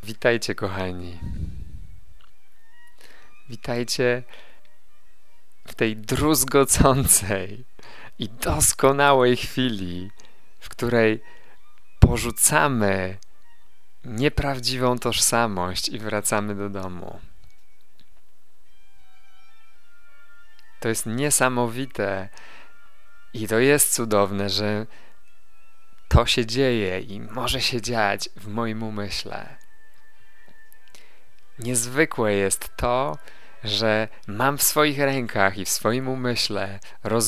Witajcie, kochani. Witajcie w tej druzgocącej i doskonałej chwili, w której porzucamy nieprawdziwą tożsamość i wracamy do domu. To jest niesamowite i to jest cudowne, że to się dzieje i może się dziać w moim umyśle. Niezwykłe jest to, że mam w swoich rękach i w swoim umyśle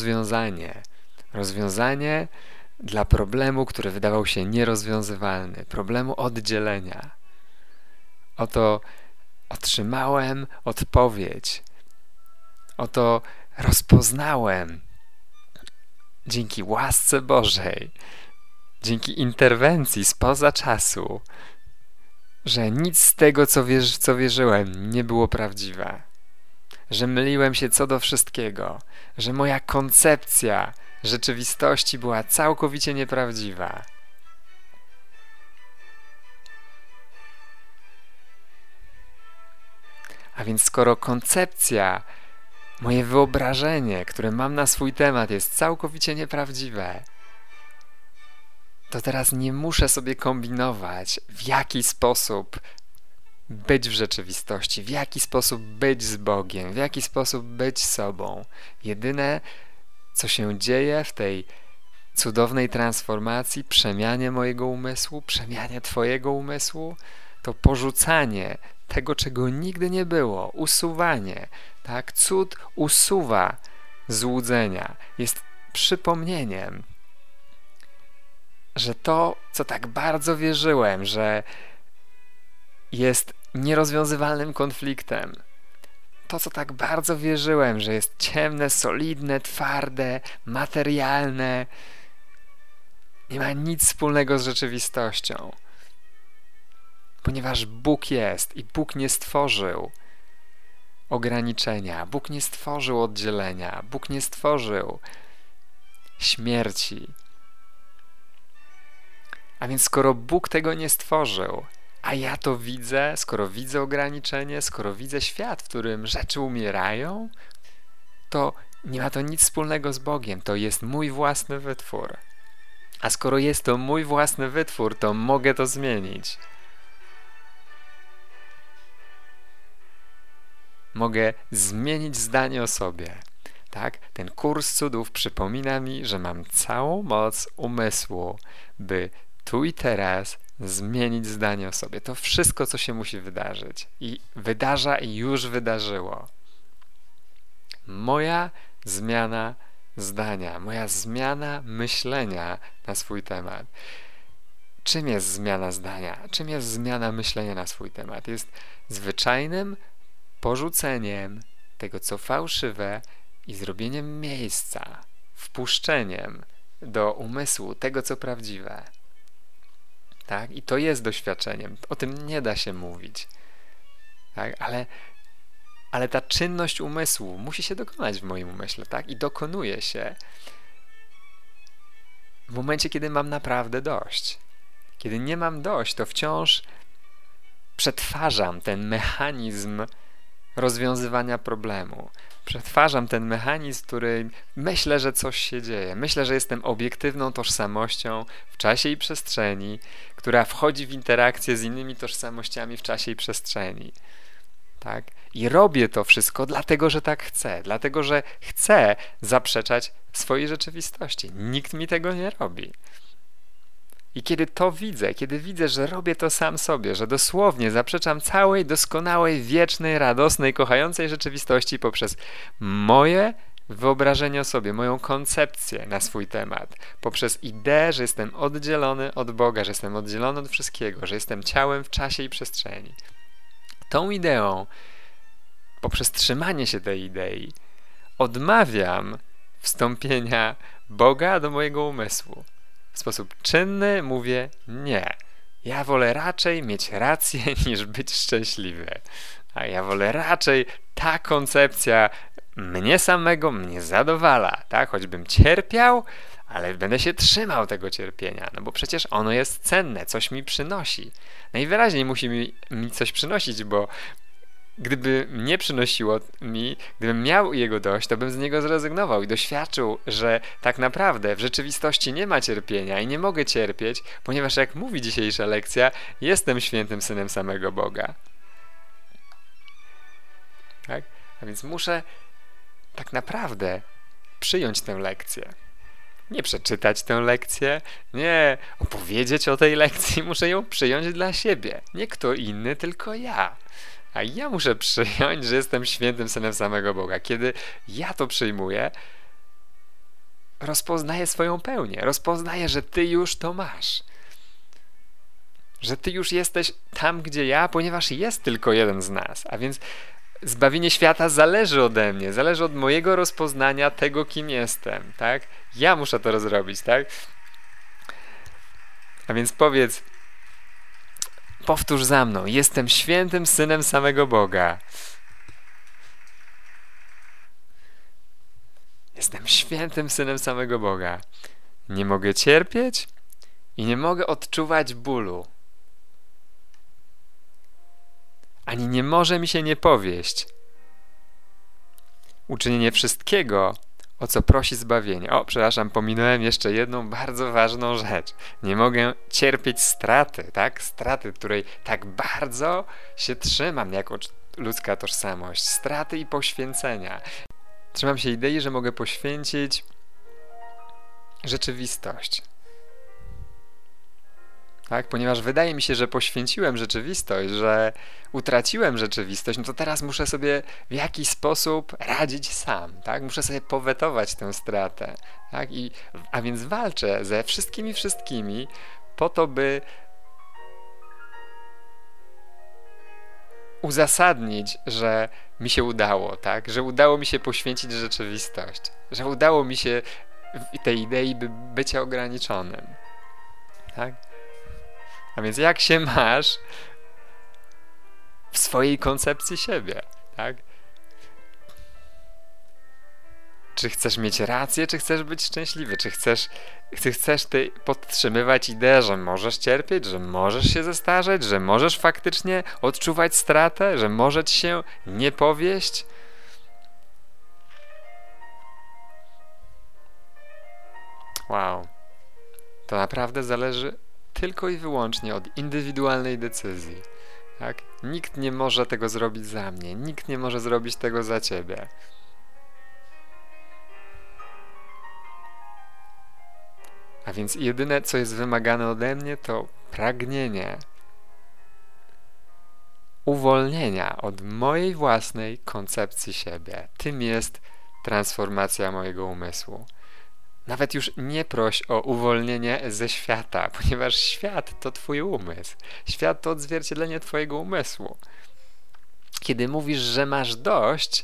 rozwiązanie dla problemu, który wydawał się nierozwiązywalny, problemu oddzielenia. Oto otrzymałem odpowiedź, oto rozpoznałem dzięki łasce Bożej, dzięki interwencji spoza czasu, że nic z tego, co wierzyłem, nie było prawdziwe. Że myliłem się co do wszystkiego. Że moja koncepcja rzeczywistości była całkowicie nieprawdziwa. A więc skoro koncepcja, moje wyobrażenie, które mam na swój temat, jest całkowicie nieprawdziwe, to teraz nie muszę sobie kombinować, w jaki sposób być w rzeczywistości, w jaki sposób być z Bogiem, w jaki sposób być sobą. Jedyne, co się dzieje w tej cudownej transformacji, przemianie mojego umysłu, przemianie Twojego umysłu, to porzucanie tego, czego nigdy nie było, usuwanie. Tak? Cud usuwa złudzenia. Jest przypomnieniem, że to, co tak bardzo wierzyłem, że jest nierozwiązywalnym konfliktem, to, co tak bardzo wierzyłem, że jest ciemne, solidne, twarde, materialne, nie ma nic wspólnego z rzeczywistością. Ponieważ Bóg jest i Bóg nie stworzył ograniczenia, Bóg nie stworzył oddzielenia, Bóg nie stworzył śmierci. A więc skoro Bóg tego nie stworzył, a ja to widzę, skoro widzę ograniczenie, skoro widzę świat, w którym rzeczy umierają, to nie ma to nic wspólnego z Bogiem. To jest mój własny wytwór. A skoro jest to mój własny wytwór, to mogę to zmienić. Mogę zmienić zdanie o sobie. Tak? Ten kurs cudów przypomina mi, że mam całą moc umysłu, by tu i teraz zmienić zdanie o sobie. To wszystko, co się musi wydarzyć. I wydarza i już wydarzyło. Moja zmiana zdania, moja zmiana myślenia na swój temat. Czym jest zmiana zdania? Czym jest zmiana myślenia na swój temat? Jest zwyczajnym porzuceniem tego, co fałszywe i zrobieniem miejsca, wpuszczeniem do umysłu tego, co prawdziwe. Tak? I to jest doświadczeniem. O tym nie da się mówić. Tak? Ale ta czynność umysłu musi się dokonać w moim umyśle. Tak? I dokonuje się w momencie, kiedy mam naprawdę dość. Kiedy nie mam dość, to wciąż przetwarzam ten mechanizm rozwiązywania problemu. Przetwarzam ten mechanizm, który myślę, że coś się dzieje. Myślę, że jestem obiektywną tożsamością w czasie i przestrzeni, która wchodzi w interakcję z innymi tożsamościami w czasie i przestrzeni. Tak? I robię to wszystko dlatego, że tak chcę. Dlatego, że chcę zaprzeczać swojej rzeczywistości. Nikt mi tego nie robi. I kiedy to widzę, kiedy widzę, że robię to sam sobie, że dosłownie zaprzeczam całej doskonałej, wiecznej, radosnej, kochającej rzeczywistości poprzez moje wyobrażenie o sobie, moją koncepcję na swój temat, poprzez ideę, że jestem oddzielony od Boga, że jestem oddzielony od wszystkiego, że jestem ciałem w czasie i przestrzeni. Tą ideą, poprzez trzymanie się tej idei, odmawiam wstąpienia Boga do mojego umysłu. W sposób czynny mówię nie. Ja wolę raczej mieć rację niż być szczęśliwy. A ja wolę raczej ta koncepcja mnie samego mnie zadowala. Tak? Choćbym cierpiał, ale będę się trzymał tego cierpienia, no bo przecież ono jest cenne, coś mi przynosi. Najwyraźniej musi mi coś przynosić, bo gdyby nie przynosiło mi, gdybym miał jego dość, to bym z niego zrezygnował i doświadczył, że tak naprawdę w rzeczywistości nie ma cierpienia i nie mogę cierpieć, ponieważ jak mówi dzisiejsza lekcja, jestem świętym synem samego Boga. Tak? A więc muszę tak naprawdę przyjąć tę lekcję. Nie przeczytać tę lekcję, nie opowiedzieć o tej lekcji, muszę ją przyjąć dla siebie. Nie kto inny, tylko ja. A ja muszę przyjąć, że jestem świętym synem samego Boga. Kiedy ja to przyjmuję, rozpoznaję swoją pełnię. Rozpoznaję, że Ty już to masz. Że Ty już jesteś tam, gdzie ja, ponieważ jest tylko jeden z nas. A więc zbawienie świata zależy ode mnie, zależy od mojego rozpoznania tego, kim jestem, tak? Ja muszę to rozrobić, tak? A więc powtórz za mną, jestem świętym synem samego Boga. Jestem świętym synem samego Boga. Nie mogę cierpieć i nie mogę odczuwać bólu. Ani nie może mi się nie powieść. Uczynienie wszystkiego, o co prosi zbawienie. Pominąłem jeszcze jedną bardzo ważną rzecz. Nie mogę cierpieć straty, tak? Straty, której tak bardzo się trzymam jako ludzka tożsamość. Straty i poświęcenia. Trzymam się idei, że mogę poświęcić rzeczywistość. Tak? Ponieważ wydaje mi się, że poświęciłem rzeczywistość, że utraciłem rzeczywistość, no to teraz muszę sobie w jakiś sposób radzić sam, tak? Muszę sobie powetować tę stratę, tak? A więc walczę ze wszystkimi po to, by uzasadnić, że mi się udało, tak? Że udało mi się poświęcić rzeczywistość, że udało mi się tej idei bycia ograniczonym, tak? A więc jak się masz w swojej koncepcji siebie, tak? Czy chcesz mieć rację, czy chcesz być szczęśliwy? Czy chcesz ty podtrzymywać ideę, że możesz cierpieć, że możesz się zestarzeć, że możesz faktycznie odczuwać stratę, że może ci się nie powieść? Wow. To naprawdę zależy tylko i wyłącznie od indywidualnej decyzji. Tak? Nikt nie może tego zrobić za mnie. Nikt nie może zrobić tego za ciebie. A więc jedyne, co jest wymagane ode mnie, to pragnienie uwolnienia od mojej własnej koncepcji siebie. Tym jest transformacja mojego umysłu. Nawet już nie proś o uwolnienie ze świata, ponieważ świat to twój umysł. Świat to odzwierciedlenie twojego umysłu. Kiedy mówisz, że masz dość,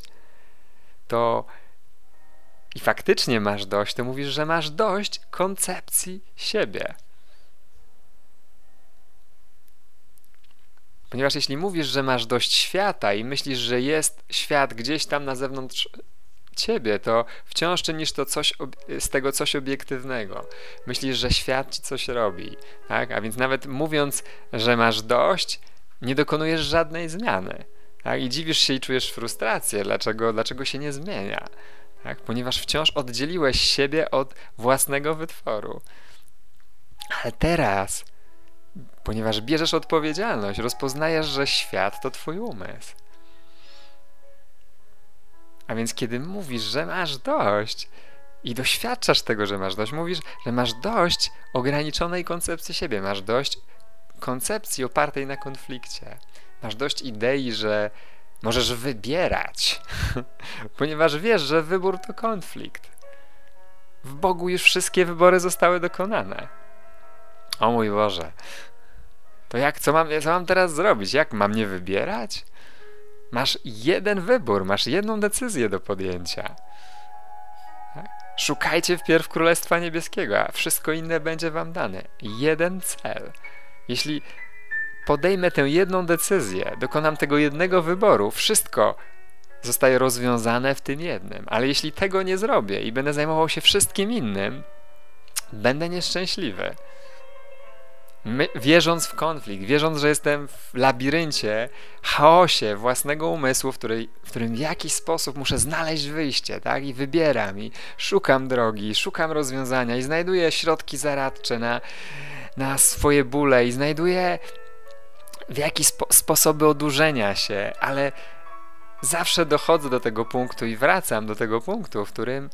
i faktycznie masz dość, to mówisz, że masz dość koncepcji siebie. Ponieważ jeśli mówisz, że masz dość świata i myślisz, że jest świat gdzieś tam na zewnątrz ciebie, to wciąż czynisz z tego coś obiektywnego. Myślisz, że świat ci coś robi, tak? A więc nawet mówiąc, że masz dość, nie dokonujesz żadnej zmiany, tak? I dziwisz się i czujesz frustrację, dlaczego się nie zmienia, tak? Ponieważ wciąż oddzieliłeś siebie od własnego wytworu. Ale teraz, ponieważ bierzesz odpowiedzialność, rozpoznajesz, że świat to twój umysł. A więc kiedy mówisz, że masz dość i doświadczasz tego, że masz dość, mówisz, że masz dość ograniczonej koncepcji siebie, masz dość koncepcji opartej na konflikcie, masz dość idei, że możesz wybierać, ponieważ wiesz, że wybór to konflikt. W Bogu już wszystkie wybory zostały dokonane. O mój Boże, to co mam teraz zrobić? Jak mam nie wybierać? Masz jeden wybór, masz jedną decyzję do podjęcia. Tak? Szukajcie wpierw Królestwa Niebieskiego, a wszystko inne będzie wam dane. Jeden cel. Jeśli podejmę tę jedną decyzję, dokonam tego jednego wyboru, wszystko zostaje rozwiązane w tym jednym. Ale jeśli tego nie zrobię i będę zajmował się wszystkim innym, będę nieszczęśliwy. Wierząc w konflikt, wierząc, że jestem w labiryncie, chaosie własnego umysłu, w którym w jakiś sposób muszę znaleźć wyjście, tak? I wybieram, i szukam drogi, szukam rozwiązania, i znajduję środki zaradcze na swoje bóle, i znajduję w jakieś sposoby odurzenia się, ale zawsze dochodzę do tego punktu i wracam do tego punktu, w którym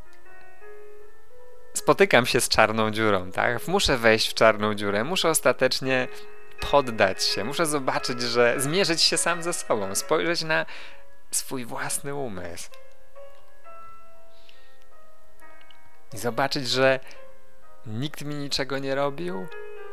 spotykam się z czarną dziurą, tak? Muszę wejść w czarną dziurę, muszę ostatecznie poddać się, muszę zobaczyć, zmierzyć się sam ze sobą, spojrzeć na swój własny umysł i zobaczyć, że nikt mi niczego nie robił,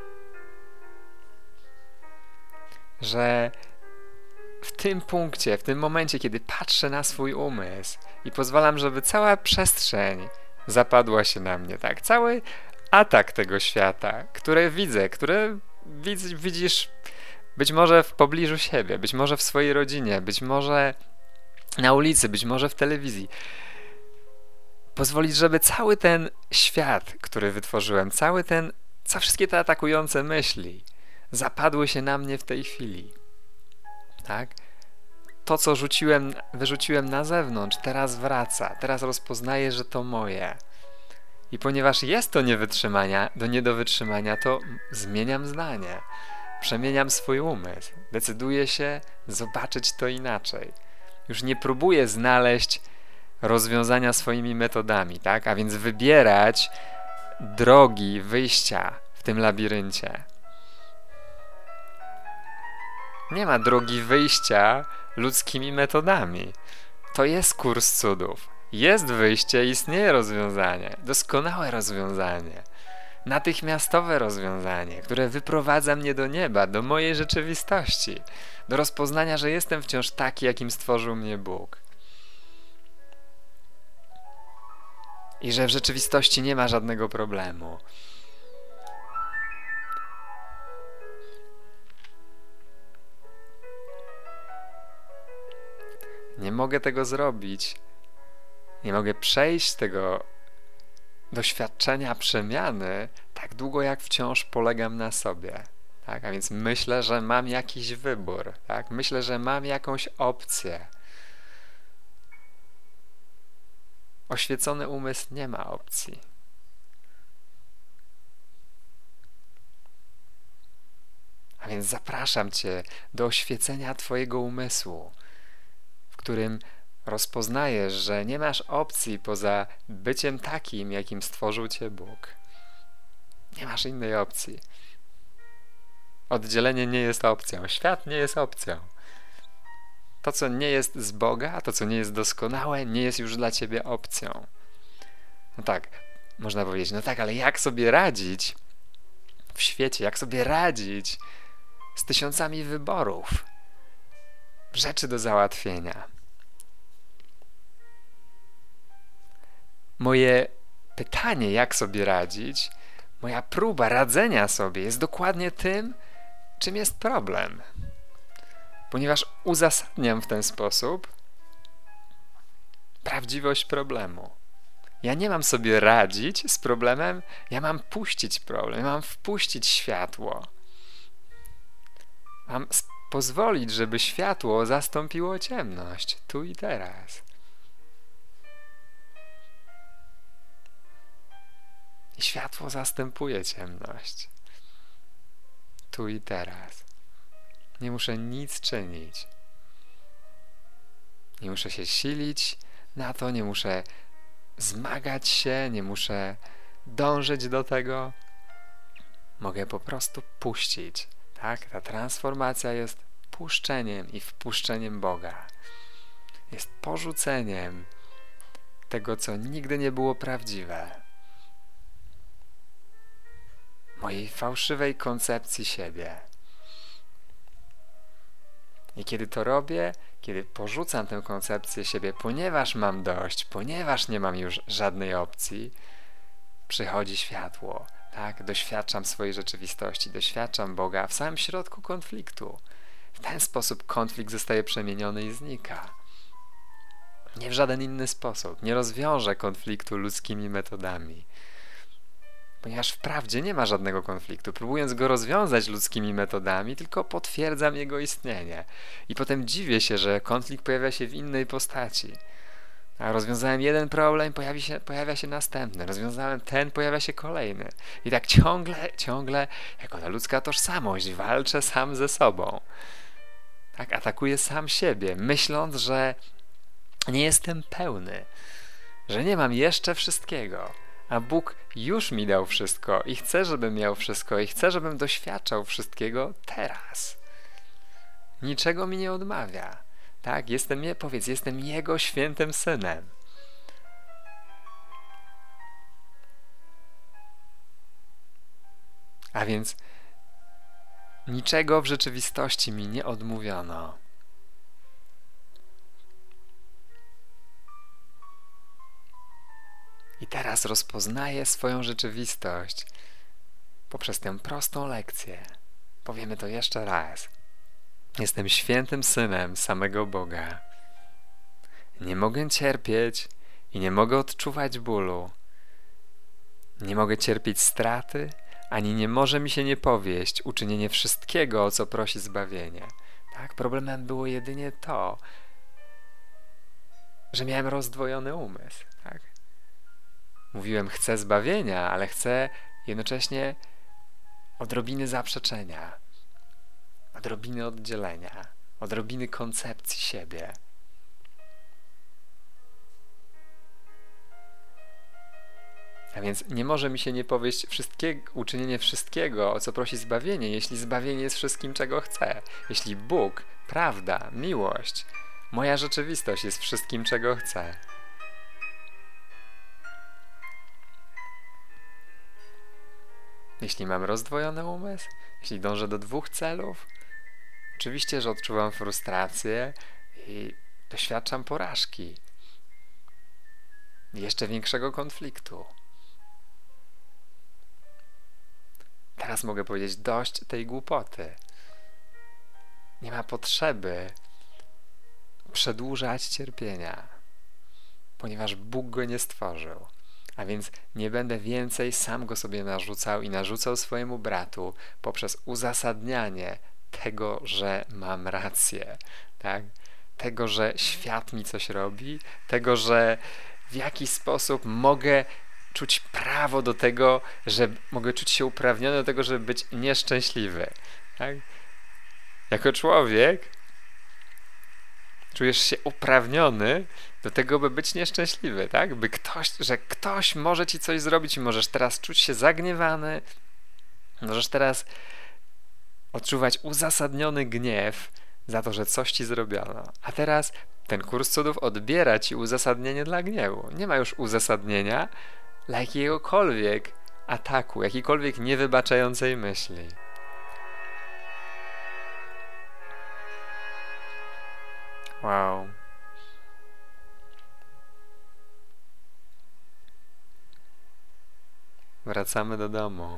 że w tym punkcie, w tym momencie, kiedy patrzę na swój umysł i pozwalam, żeby cała przestrzeń zapadła się na mnie, tak? Cały atak tego świata, które widzę, które widzisz być może w pobliżu siebie, być może w swojej rodzinie, być może na ulicy, być może w telewizji. Pozwolić, żeby cały ten świat, który wytworzyłem, wszystkie te atakujące myśli zapadły się na mnie w tej chwili. Tak? To, co wyrzuciłem na zewnątrz, teraz wraca. Teraz rozpoznaję, że to moje. I ponieważ jest to nie do wytrzymania, to zmieniam zdanie. Przemieniam swój umysł. Decyduję się zobaczyć to inaczej. Już nie próbuję znaleźć rozwiązania swoimi metodami, tak? A więc wybierać drogi wyjścia w tym labiryncie. Nie ma drogi wyjścia ludzkimi metodami. To jest kurs cudów. Jest wyjście, istnieje rozwiązanie. Doskonałe rozwiązanie. Natychmiastowe rozwiązanie, które wyprowadza mnie do nieba, do mojej rzeczywistości. Do rozpoznania, że jestem wciąż taki, jakim stworzył mnie Bóg. I że w rzeczywistości nie ma żadnego problemu. Nie mogę tego zrobić. Nie mogę przejść tego doświadczenia przemiany tak długo, jak wciąż polegam na sobie. Tak? A więc myślę, że mam jakiś wybór. Tak? Myślę, że mam jakąś opcję. Oświecony umysł nie ma opcji. A więc zapraszam Cię do oświecenia Twojego umysłu, w którym rozpoznajesz, że nie masz opcji poza byciem takim, jakim stworzył Cię Bóg. Nie masz innej opcji. Oddzielenie nie jest opcją. Świat nie jest opcją. To, co nie jest z Boga, to, co nie jest doskonałe, nie jest już dla Ciebie opcją. No tak, można powiedzieć, no tak, ale jak sobie radzić w świecie, jak sobie radzić z tysiącami wyborów, rzeczy do załatwienia? Moje pytanie, jak sobie radzić, moja próba radzenia sobie jest dokładnie tym, czym jest problem. Ponieważ uzasadniam w ten sposób prawdziwość problemu. Ja nie mam sobie radzić z problemem, ja mam puścić problem, ja mam wpuścić światło. Mam pozwolić, żeby światło zastąpiło ciemność, tu i teraz. I światło zastępuje ciemność, tu i teraz. Nie muszę nic czynić. Nie muszę się silić na to, nie muszę zmagać się, nie muszę dążyć do tego. Mogę po prostu puścić. Tak? Ta transformacja jest puszczeniem i wpuszczeniem Boga. Jest porzuceniem tego, co nigdy nie było prawdziwe. Mojej fałszywej koncepcji siebie. I kiedy to robię, kiedy porzucam tę koncepcję siebie, ponieważ mam dość, ponieważ nie mam już żadnej opcji, przychodzi światło, tak? Doświadczam swojej rzeczywistości, doświadczam Boga w samym środku konfliktu. W ten sposób konflikt zostaje przemieniony i znika. Nie w żaden inny sposób. Nie rozwiążę konfliktu ludzkimi metodami. ponieważ wprawdzie nie ma żadnego konfliktu. Próbując go rozwiązać ludzkimi metodami, tylko potwierdzam jego istnienie. I potem dziwię się, że konflikt pojawia się w innej postaci. A rozwiązałem jeden problem, pojawia się następny. Rozwiązałem ten, pojawia się kolejny. I tak ciągle, jako ta ludzka tożsamość, walczę sam ze sobą. Tak, atakuję sam siebie, myśląc, że nie jestem pełny, że nie mam jeszcze wszystkiego. A Bóg już mi dał wszystko i chce, żebym miał wszystko i chce, żebym doświadczał wszystkiego teraz. Niczego mi nie odmawia. Tak, jestem Jego świętym synem. A więc niczego w rzeczywistości mi nie odmówiono. I teraz rozpoznaję swoją rzeczywistość poprzez tę prostą lekcję. Powiemy to jeszcze raz. Jestem świętym synem samego Boga. Nie mogę cierpieć i nie mogę odczuwać bólu. Nie mogę cierpieć straty, ani nie może mi się nie powieść uczynienie wszystkiego, o co prosi zbawienie. Tak? Problemem było jedynie to, że miałem rozdwojony umysł. Tak? Mówiłem, chcę zbawienia, ale chcę jednocześnie odrobiny zaprzeczenia, odrobiny oddzielenia, odrobiny koncepcji siebie. A więc nie może mi się nie powieść uczynienie wszystkiego, o co prosi zbawienie, jeśli zbawienie jest wszystkim, czego chcę. Jeśli Bóg, prawda, miłość, moja rzeczywistość jest wszystkim, czego chcę. Jeśli mam rozdwojony umysł, jeśli dążę do dwóch celów, oczywiście, że odczuwam frustrację i doświadczam porażki. Jeszcze większego konfliktu. Teraz mogę powiedzieć, dość tej głupoty. Nie ma potrzeby przedłużać cierpienia, ponieważ Bóg go nie stworzył. A więc nie będę więcej sam go sobie narzucał swojemu bratu poprzez uzasadnianie tego, że mam rację, tak? Tego, że świat mi coś robi, tego, że w jakiś sposób mogę czuć prawo do tego, że mogę czuć się uprawniony do tego, żeby być nieszczęśliwy. Tak? Jako człowiek czujesz się uprawniony do tego, by być nieszczęśliwy, tak? Że ktoś może ci coś zrobić i możesz teraz czuć się zagniewany, możesz teraz odczuwać uzasadniony gniew za to, że coś ci zrobiono. A teraz ten kurs cudów odbiera ci uzasadnienie dla gniewu. Nie ma już uzasadnienia dla jakiegokolwiek ataku, jakiejkolwiek niewybaczającej myśli. Wow. Wracamy do domu.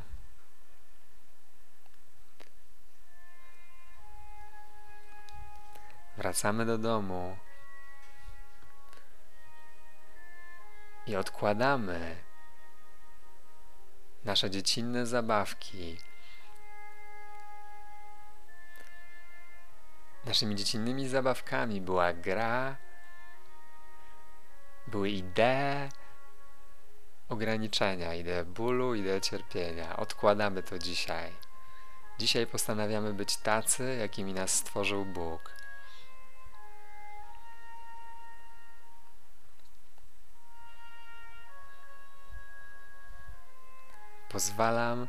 Wracamy do domu i odkładamy nasze dziecinne zabawki. Naszymi dziecinnymi zabawkami była gra, były idee ograniczenia, idee bólu, idee cierpienia. Odkładamy to dzisiaj. Dzisiaj postanawiamy być tacy, jakimi nas stworzył Bóg. Pozwalam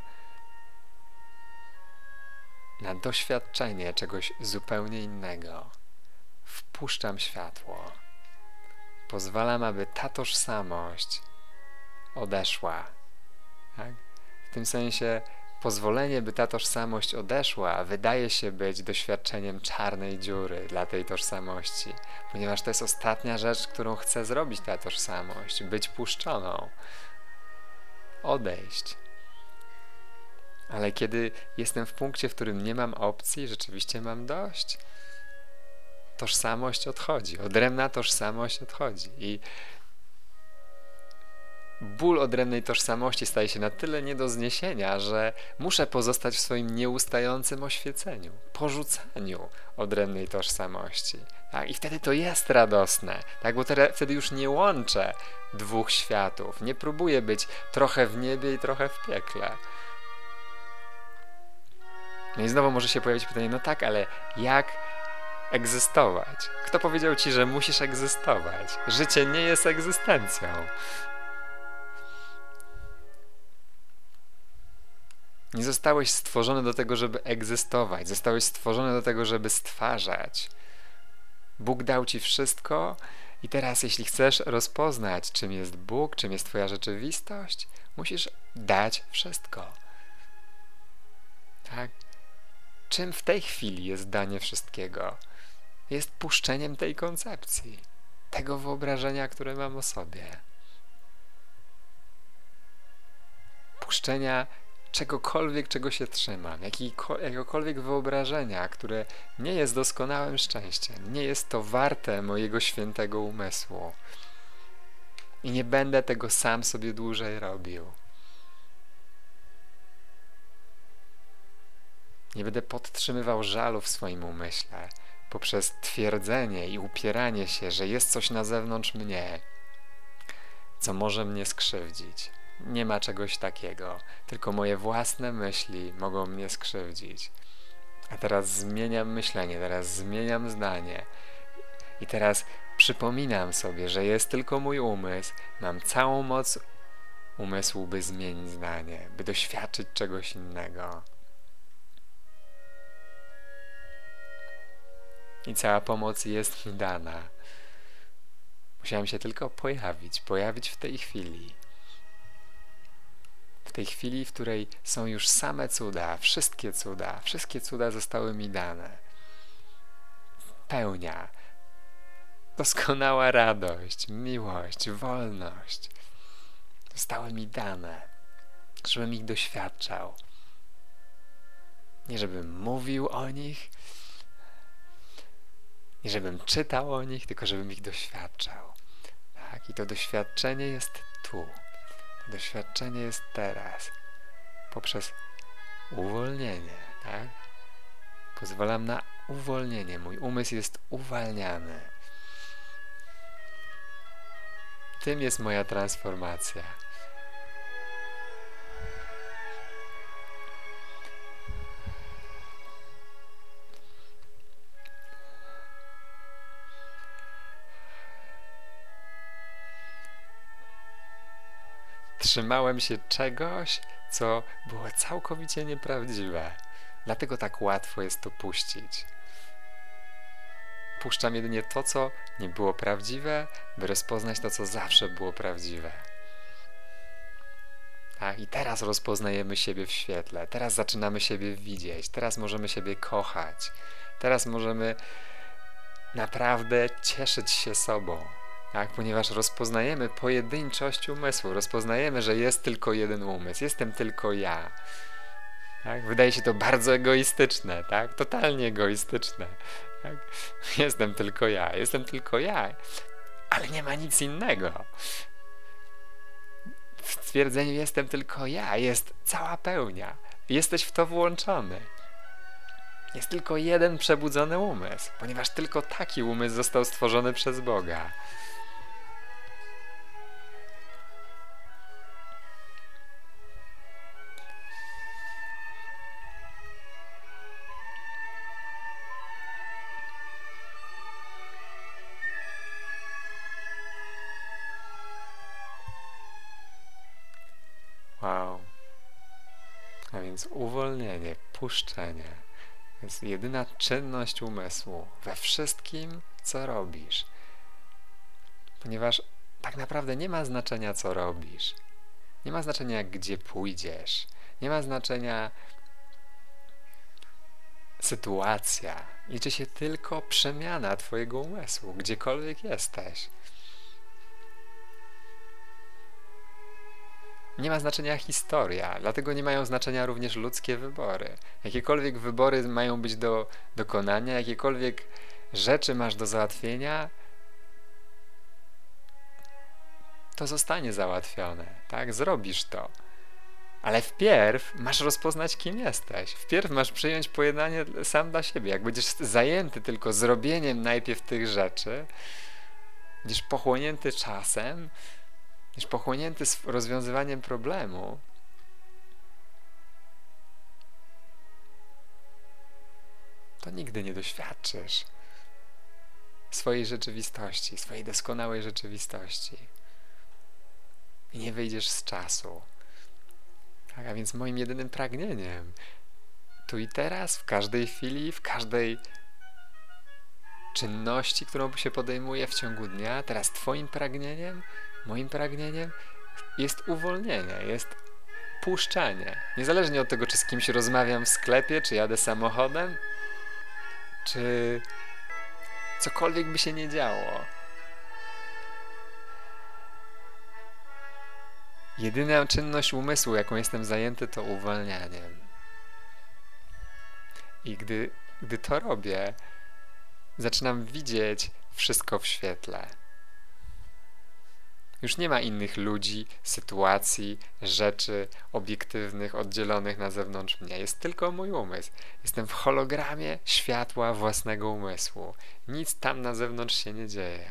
na doświadczenie czegoś zupełnie innego. Wpuszczam światło. Pozwalam, aby ta tożsamość odeszła. Tak? W tym sensie pozwolenie, by ta tożsamość odeszła, wydaje się być doświadczeniem czarnej dziury dla tej tożsamości, ponieważ to jest ostatnia rzecz, którą chce zrobić ta tożsamość, być puszczoną, odejść. Ale kiedy jestem w punkcie, w którym nie mam opcji, rzeczywiście mam dość, tożsamość odchodzi, odrębna tożsamość odchodzi. ból odrębnej tożsamości staje się na tyle nie do zniesienia, że muszę pozostać w swoim nieustającym oświeceniu, porzucaniu odrębnej tożsamości. Tak? I wtedy to jest radosne, tak? Bo wtedy już nie łączę dwóch światów, nie próbuję być trochę w niebie i trochę w piekle. No i znowu może się pojawić pytanie, no tak, ale jak egzystować? Kto powiedział ci, że musisz egzystować? Życie nie jest egzystencją. Nie zostałeś stworzony do tego, żeby egzystować. Zostałeś stworzony do tego, żeby stwarzać. Bóg dał ci wszystko i teraz jeśli chcesz rozpoznać, czym jest Bóg, czym jest twoja rzeczywistość, musisz dać wszystko. Tak? Czym w tej chwili jest danie wszystkiego? Jest puszczeniem tej koncepcji, tego wyobrażenia, które mam o sobie. Puszczenia czegokolwiek, czego się trzymam, jakiegokolwiek wyobrażenia, które nie jest doskonałym szczęściem, nie jest to warte mojego świętego umysłu. I nie będę tego sam sobie dłużej robił. Nie będę podtrzymywał żalu w swoim umyśle poprzez twierdzenie i upieranie się, że jest coś na zewnątrz mnie, co może mnie skrzywdzić. Nie ma czegoś takiego, tylko moje własne myśli mogą mnie skrzywdzić. A teraz zmieniam myślenie, teraz zmieniam zdanie i teraz przypominam sobie, że jest tylko mój umysł, mam całą moc umysłu, by zmienić zdanie, by doświadczyć czegoś innego. I cała pomoc jest mi dana. Musiałem się tylko pojawić w tej chwili. W tej chwili, w której są już same cuda, wszystkie cuda zostały mi dane. Pełnia, doskonała radość, miłość, wolność zostały mi dane, żebym ich doświadczał. Nie żebym mówił o nich, nie żebym czytał o nich, tylko żebym ich doświadczał. Tak? I to doświadczenie jest tu. To doświadczenie jest teraz. Poprzez uwolnienie. Tak? Pozwalam na uwolnienie. Mój umysł jest uwalniany. Tym jest moja transformacja. Trzymałem się czegoś, co było całkowicie nieprawdziwe. Dlatego tak łatwo jest to puścić. Puszczam jedynie to, co nie było prawdziwe, by rozpoznać to, co zawsze było prawdziwe. Tak? I teraz rozpoznajemy siebie w świetle. Teraz zaczynamy siebie widzieć. Teraz możemy siebie kochać. Teraz możemy naprawdę cieszyć się sobą. Tak, ponieważ rozpoznajemy pojedynczość umysłu, rozpoznajemy, że jest tylko jeden umysł, jestem tylko ja. Tak? Wydaje się to bardzo egoistyczne, tak? Totalnie egoistyczne. Tak? Jestem tylko ja, ale nie ma nic innego. W stwierdzeniu jestem tylko ja jest cała pełnia. Jesteś w to włączony. Jest tylko jeden przebudzony umysł, ponieważ tylko taki umysł został stworzony przez Boga. Wow. A więc uwolnienie, puszczenie to jest jedyna czynność umysłu we wszystkim, co robisz. Ponieważ tak naprawdę nie ma znaczenia, co robisz. Nie ma znaczenia, gdzie pójdziesz. Nie ma znaczenia sytuacja. Liczy się tylko przemiana twojego umysłu, gdziekolwiek jesteś. Nie ma znaczenia historia, dlatego nie mają znaczenia również ludzkie wybory. Jakiekolwiek wybory mają być do dokonania, jakiekolwiek rzeczy masz do załatwienia, to zostanie załatwione, tak? Zrobisz to. Ale wpierw masz rozpoznać, kim jesteś. Wpierw masz przyjąć pojednanie sam dla siebie. Jak będziesz zajęty tylko zrobieniem najpierw tych rzeczy, będziesz pochłonięty czasem, będziesz pochłonięty rozwiązywaniem problemu, to nigdy nie doświadczysz swojej rzeczywistości, swojej doskonałej rzeczywistości. I nie wyjdziesz z czasu. Tak, a więc moim jedynym pragnieniem tu i teraz, w każdej chwili, w każdej czynności, którą się podejmuje w ciągu dnia, teraz twoim pragnieniem, moim pragnieniem jest uwolnienie, jest puszczanie. Niezależnie od tego, czy z kimś rozmawiam w sklepie, czy jadę samochodem, czy cokolwiek by się nie działo. Jedyna czynność umysłu, jaką jestem zajęty, to uwalnianiem. I gdy to robię, zaczynam widzieć wszystko w świetle. Już nie ma innych ludzi, sytuacji, rzeczy obiektywnych, oddzielonych na zewnątrz mnie. Jest tylko mój umysł. Jestem w hologramie światła własnego umysłu. Nic tam na zewnątrz się nie dzieje.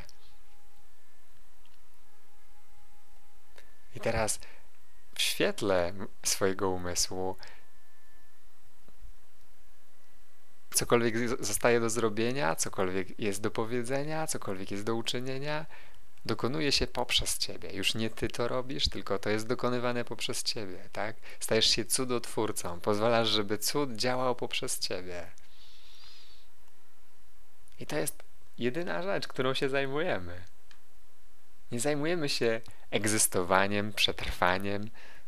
I teraz w świetle swojego umysłu cokolwiek zostaje do zrobienia, cokolwiek jest do powiedzenia, cokolwiek jest do uczynienia, dokonuje się poprzez ciebie. Już nie ty to robisz, tylko to jest dokonywane poprzez ciebie, tak? Stajesz się cudotwórcą, pozwalasz, żeby cud działał poprzez ciebie. I to jest jedyna rzecz, którą się zajmujemy. Nie zajmujemy się egzystowaniem, przetrwaniem,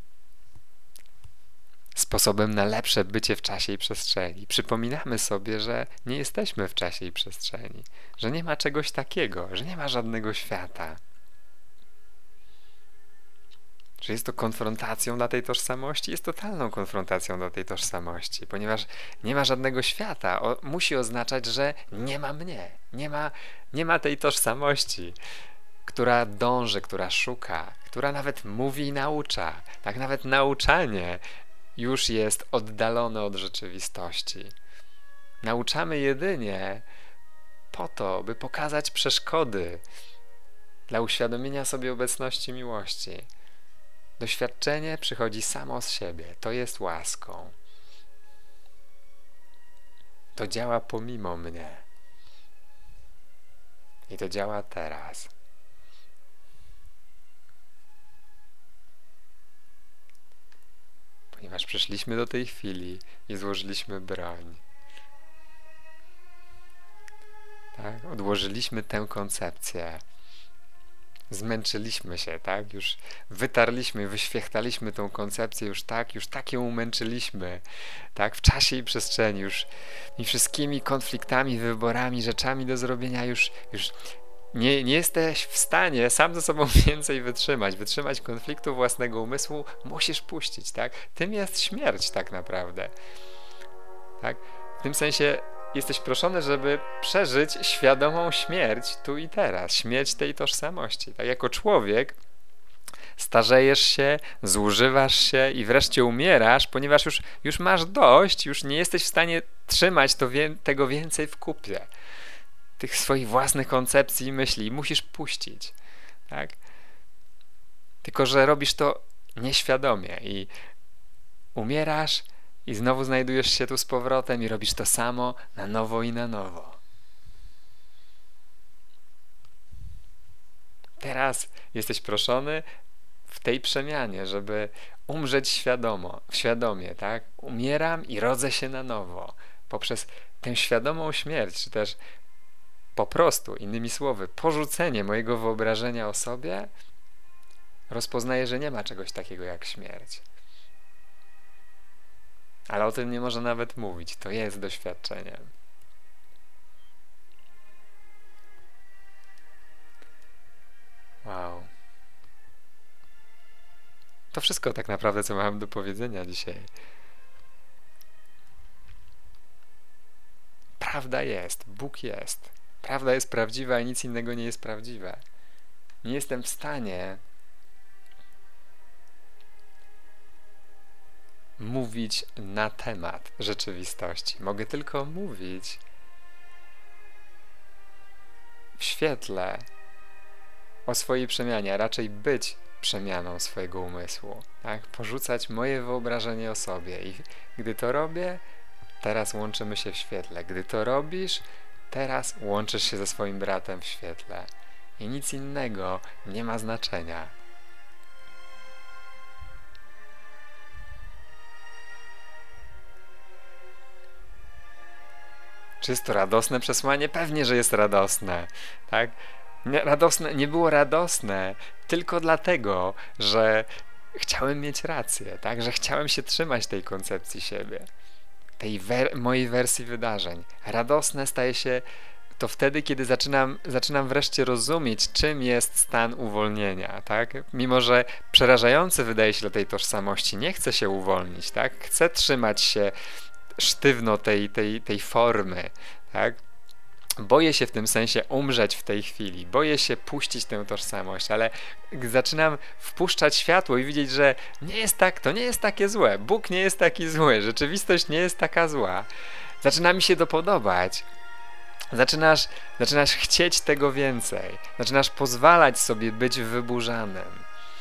sposobem na lepsze bycie w czasie i przestrzeni. Przypominamy sobie, że nie jesteśmy w czasie i przestrzeni, że nie ma czegoś takiego, że nie ma żadnego świata. Że jest to konfrontacją dla tej tożsamości? Jest totalną konfrontacją dla tej tożsamości, ponieważ nie ma żadnego świata. Musi oznaczać, że nie ma mnie, nie ma tej tożsamości, która dąży, która szuka, która nawet mówi i naucza. Tak nawet nauczanie już jest oddalone od rzeczywistości. Nauczamy jedynie po to, by pokazać przeszkody dla uświadomienia sobie obecności miłości. Doświadczenie przychodzi samo z siebie. To jest łaską. To działa pomimo mnie. I to działa teraz. Ponieważ przyszliśmy do tej chwili i złożyliśmy broń. Tak? Odłożyliśmy tę koncepcję. Zmęczyliśmy się, tak? Już wytarliśmy, wyświechtaliśmy tą koncepcję, już tak ją umęczyliśmy, tak? W czasie i przestrzeni, już tymi wszystkimi konfliktami, wyborami, rzeczami do zrobienia, już nie jesteś w stanie sam ze sobą więcej wytrzymać konfliktu własnego umysłu, musisz puścić, tak? Tym jest śmierć tak naprawdę, tak? W tym sensie jesteś proszony, żeby przeżyć świadomą śmierć tu i teraz, śmierć tej tożsamości. Tak, jako człowiek starzejesz się, zużywasz się i wreszcie umierasz, ponieważ już masz dość, już nie jesteś w stanie trzymać tego więcej w kupie. Tych swoich własnych koncepcji i myśli musisz puścić. Tak? Tylko że robisz to nieświadomie i umierasz i znowu znajdujesz się tu z powrotem i robisz to samo na nowo i na nowo. Teraz jesteś proszony w tej przemianie, żeby umrzeć świadomie, tak? Umieram i rodzę się na nowo. Poprzez tę świadomą śmierć, czy też po prostu, innymi słowy, porzucenie mojego wyobrażenia o sobie, rozpoznaję, że nie ma czegoś takiego jak śmierć. Ale o tym nie można nawet mówić. To jest doświadczeniem. Wow. To wszystko tak naprawdę, co mam do powiedzenia dzisiaj. Prawda jest. Bóg jest. Prawda jest prawdziwa i nic innego nie jest prawdziwe. Nie jestem w stanie mówić na temat rzeczywistości. Mogę tylko mówić w świetle o swojej przemianie, a raczej być przemianą swojego umysłu. Tak? Porzucać moje wyobrażenie o sobie. I gdy to robię, teraz łączymy się w świetle. Gdy to robisz, teraz łączysz się ze swoim bratem w świetle. I nic innego nie ma znaczenia. Czy jest to radosne przesłanie? Pewnie, że jest radosne. Tak? Nie było radosne tylko dlatego, że chciałem mieć rację, tak? Że chciałem się trzymać tej koncepcji siebie, tej mojej wersji wydarzeń. Radosne staje się to wtedy, kiedy zaczynam wreszcie rozumieć, czym jest stan uwolnienia, tak? Mimo że przerażający wydaje się dla tej tożsamości, nie chcę się uwolnić, tak? Chcę trzymać się sztywno tej formy, tak? Boję się w tym sensie umrzeć w tej chwili, boję się puścić tę tożsamość, ale zaczynam wpuszczać światło i widzieć, że to nie jest takie złe, Bóg nie jest taki zły, rzeczywistość nie jest taka zła. Zaczyna mi się to podobać. Zaczynasz chcieć tego więcej. Zaczynasz pozwalać sobie być wyburzanym.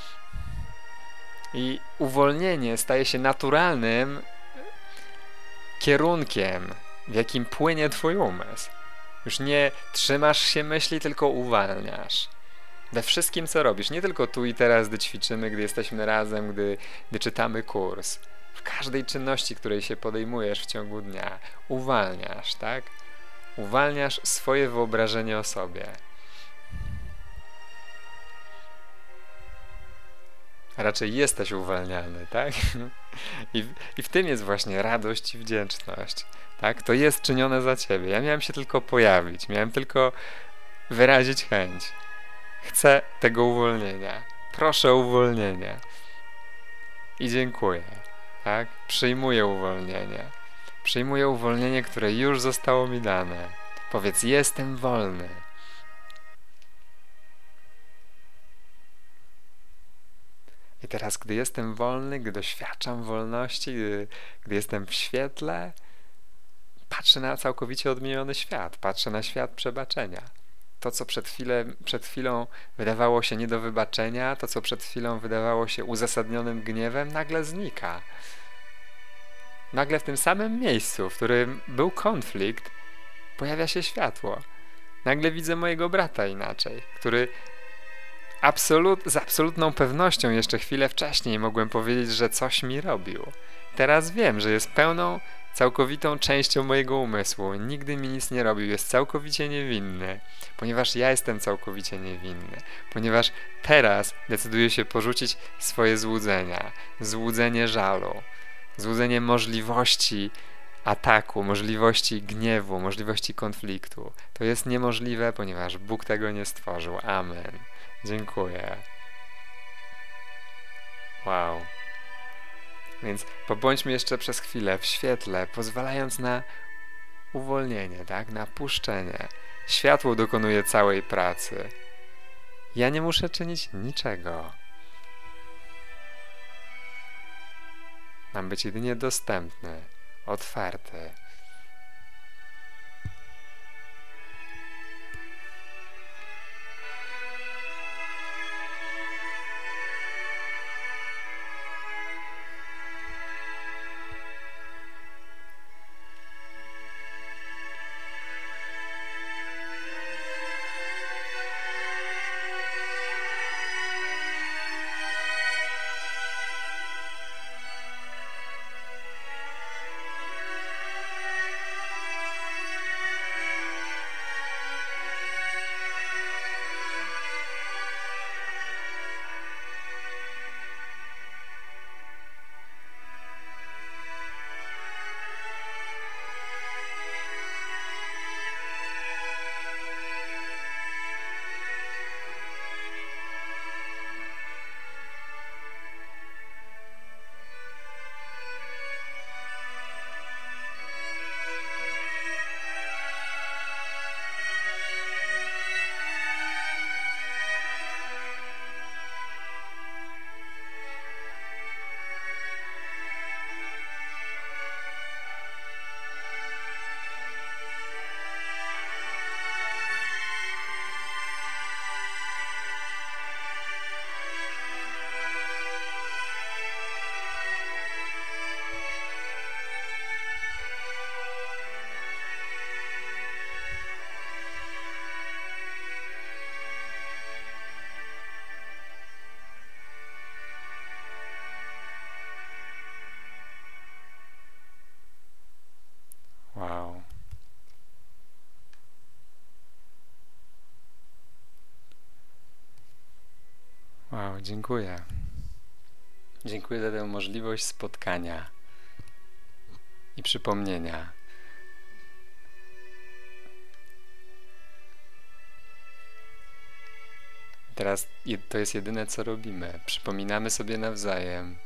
I uwolnienie staje się naturalnym kierunkiem, w jakim płynie twój umysł. Już nie trzymasz się myśli, tylko uwalniasz. We wszystkim, co robisz. Nie tylko tu i teraz, gdy ćwiczymy, gdy jesteśmy razem, gdy czytamy kurs. W każdej czynności, której się podejmujesz w ciągu dnia. Uwalniasz, tak? Uwalniasz swoje wyobrażenie o sobie. A raczej jesteś uwalniany, tak? I w tym jest właśnie radość i wdzięczność. Tak? To jest czynione za ciebie. Ja miałem się tylko pojawić, miałem tylko wyrazić chęć. Chcę tego uwolnienia. Proszę o uwolnienie. I dziękuję. Tak? Przyjmuję uwolnienie. Przyjmuję uwolnienie, które już zostało mi dane. Powiedz, jestem wolny. I teraz, gdy jestem wolny, gdy doświadczam wolności, gdy jestem w świetle, patrzę na całkowicie odmieniony świat. Patrzę na świat przebaczenia. To, co przed chwilą wydawało się nie do wybaczenia, to, co przed chwilą wydawało się uzasadnionym gniewem, nagle znika. Nagle w tym samym miejscu, w którym był konflikt, pojawia się światło. Nagle widzę mojego brata inaczej, który z absolutną pewnością jeszcze chwilę wcześniej mogłem powiedzieć, że coś mi robił. Teraz wiem, że jest pełną, całkowitą częścią mojego umysłu. Nigdy mi nic nie robił. Jest całkowicie niewinny. Ponieważ ja jestem całkowicie niewinny. Ponieważ teraz decyduję się porzucić swoje złudzenia. Złudzenie żalu. Złudzenie możliwości ataku, możliwości gniewu, możliwości konfliktu. To jest niemożliwe, ponieważ Bóg tego nie stworzył. Amen. Dziękuję. Wow. Więc pobądźmy jeszcze przez chwilę w świetle, pozwalając na uwolnienie, tak? Na puszczenie. Światło dokonuje całej pracy. Ja nie muszę czynić niczego. Mam być jedynie dostępny, otwarty. dziękuję. Dziękuję za tę możliwość spotkania i przypomnienia. Teraz to jest jedyne, co robimy. Przypominamy sobie nawzajem,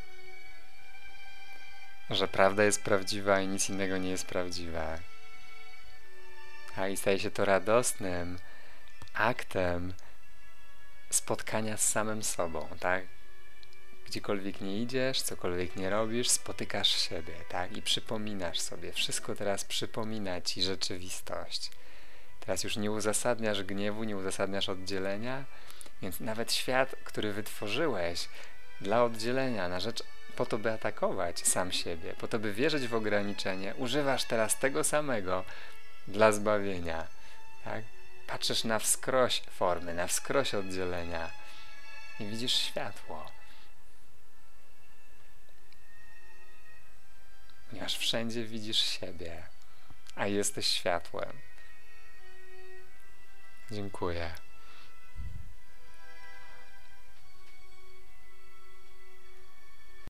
że prawda jest prawdziwa i nic innego nie jest prawdziwe. I staje się to radosnym aktem spotkania z samym sobą, tak? Gdziekolwiek nie idziesz, cokolwiek nie robisz, spotykasz siebie, tak? I przypominasz sobie. Wszystko teraz przypomina ci rzeczywistość. Teraz już nie uzasadniasz gniewu, nie uzasadniasz oddzielenia, więc nawet świat, który wytworzyłeś dla oddzielenia, na rzecz po to, by atakować sam siebie, po to, by wierzyć w ograniczenie, używasz teraz tego samego dla zbawienia, tak? Patrzysz na wskroś formy, na wskroś oddzielenia i widzisz światło. Ponieważ wszędzie widzisz siebie, a jesteś światłem. Dziękuję.